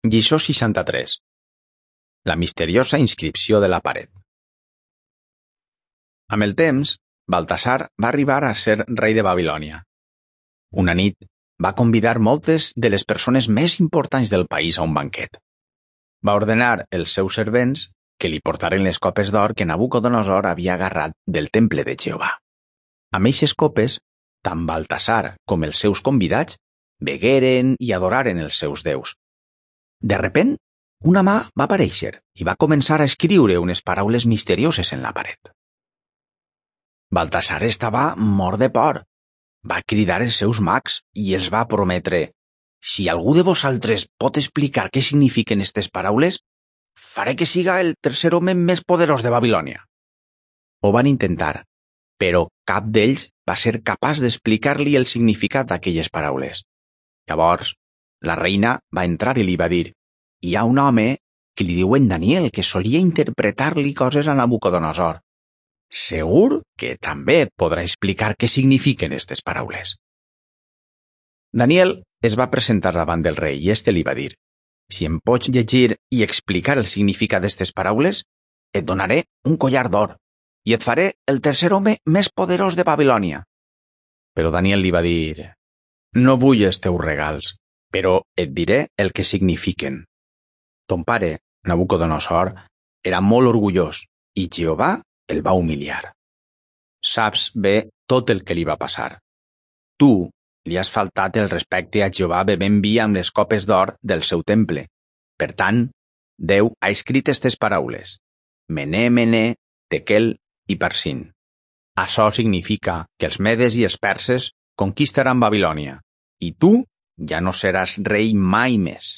Lliçó 63. La misteriosa inscripció de la paret. Amb el temps, Baltasar va arribar a ser rei de Babilònia. Una nit va convidar moltes de les persones més importants del país a un banquet. Va ordenar els seus servents que li portaren les copes d'or que Nabucodonosor havia agarrat del temple de Jehovà. Amb eixes copes, tant Baltasar com els seus convidats begueren i adoraren els seus déus. De repent, una mà va aparèixer i va començar a escriure unes paraules misterioses en la paret. Baltasar estava mort de por. Va cridar els seus mags i els va prometre: «Si algú de vosaltres pot explicar què signifiquen aquestes paraules, faré que siga el tercer home més poderós de Babilònia». Ho van intentar, però cap d'ells va ser capaç d'explicar-li el significat d'aquelles paraules. Llavors, la reina va entrar i li va dir: «Hi ha un home que li diuen Daniel que solia interpretar-li coses a Nabucodonosor. Segur que també et podrà explicar què signifiquen aquestes paraules». Daniel es va presentar davant del rei i este li va dir: «Si em pots llegir i explicar el significat d'aquestes paraules, et donaré un collar d'or i et faré el tercer home més poderós de Babilònia». Però Daniel li va dir: «No vull els teus regals, però et diré el que signifiquen. Ton pare, Nabucodonosor, era molt orgullós i Jehovà el va humiliar. Saps bé tot el que li va passar. Tu li has faltat el respecte a Jehovà bevent vi amb les copes d'or del seu temple. Per tant, Déu ha escrit aquestes paraules: Mené, Mené, Tekel i Parsin. Això significa que els medes i els perses conquistaran Babilònia i tu ja no seràs rei mai més».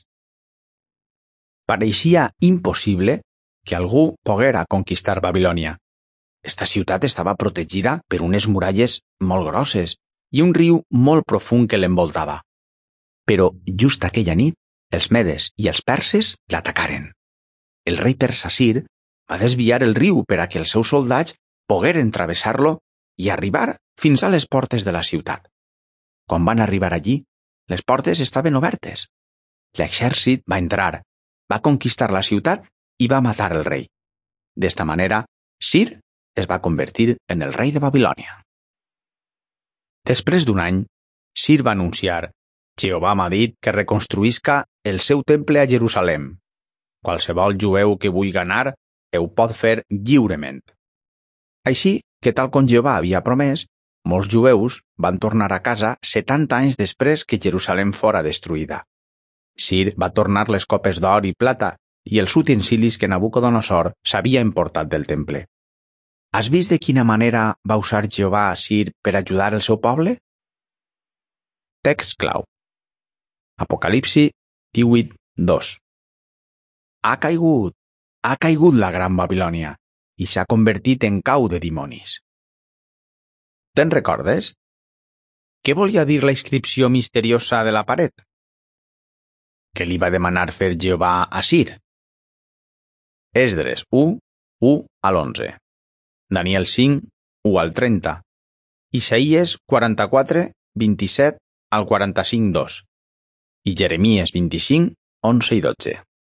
Pareixia impossible que algú poguera conquistar Babilònia. Esta ciutat estava protegida per unes muralles molt grosses i un riu molt profund que l'envoltava. Però just aquella nit, els medes i els perses l'atacaren. El rei persa Cir va desviar el riu per a que els seus soldats pogueren travessar-lo i arribar fins a les portes de la ciutat. Quan van arribar allí, les portes estaven obertes. L'exèrcit va entrar, va conquistar la ciutat i va matar el rei. D'esta manera, Cir es va convertir en el rei de Babilònia. Després d'un any, Cir va anunciar: «Jehovà m'ha dit que reconstruïsca el seu temple a Jerusalem. Qualsevol jueu que vulgui anar ho pot fer lliurement». Així que, tal com Jehovà havia promès, molts jueus van tornar a casa 70 anys després que Jerusalem fora destruïda. Cir va tornar les copes d'or i plata i els utensilis que Nabucodonosor s'havia emportat del temple. Has vist de quina manera va usar Jehovà a Cir per ajudar el seu poble? Text clau. Apocalipsi 18:2. Ha caigut la gran Babilònia i s'ha convertit en cau de dimonis. Te'n recordes? Què volia dir la inscripció misteriosa de la paret? Què li va demanar fer Jehovà a Cir? Esdres 1, 1-11. Daniel 5, 1-30. Isaïes 44, 27-45, 2. I Jeremies 25, 11 i 12.